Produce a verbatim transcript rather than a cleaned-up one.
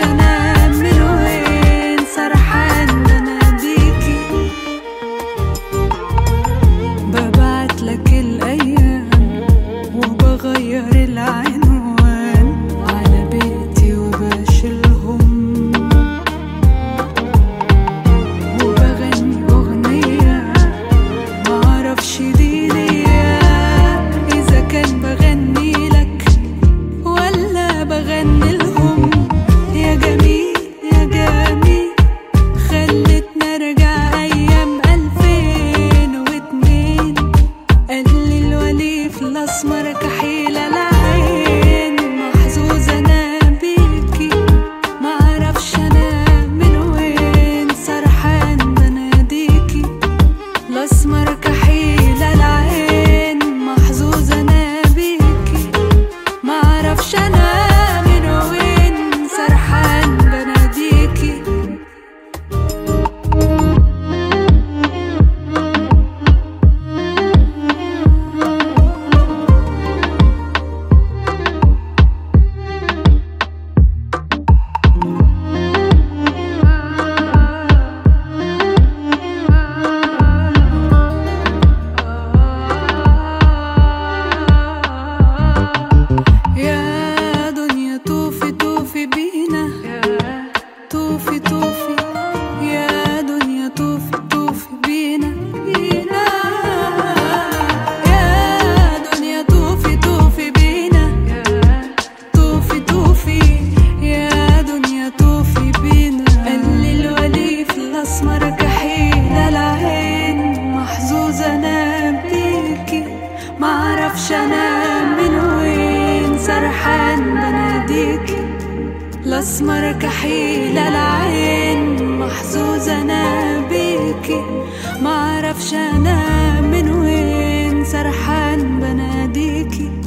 انام من وين سرحان بناديكي. ببعتلك الايام وبغير العنوان على بيتي وبشيلهم، وبغني اغنية معرفش دي ليا اذا كان بغني لك ولا بغني لهم. يا جميل يا جميل خلتنا ارجع ايام الفين واتنين، قالي الوليف الاسمر كحيل العين. محظوظة انا بيكي معرفش انا من وين سرحان بناديكي. الاسمر كحيل العين محظوظة انا بيكي معرفش انا من وين سرحان بناديكي. يا دنيا طوفي طوفي بينا، طوفي طوفي يا دنيا طوفي طوفي بينا بينا. يا دنيا طوفي طوفي بينا، طوفي طوفي يا دنيا طوفي بينا. قالي الوليف الاسمر كحيل العين محظوظة انا بيكي معرفش انا من وين سرحان بناديكي. الاسمر كحيل العين محظوظة انا بيكي معرفش انا من وين سرحان بناديكي.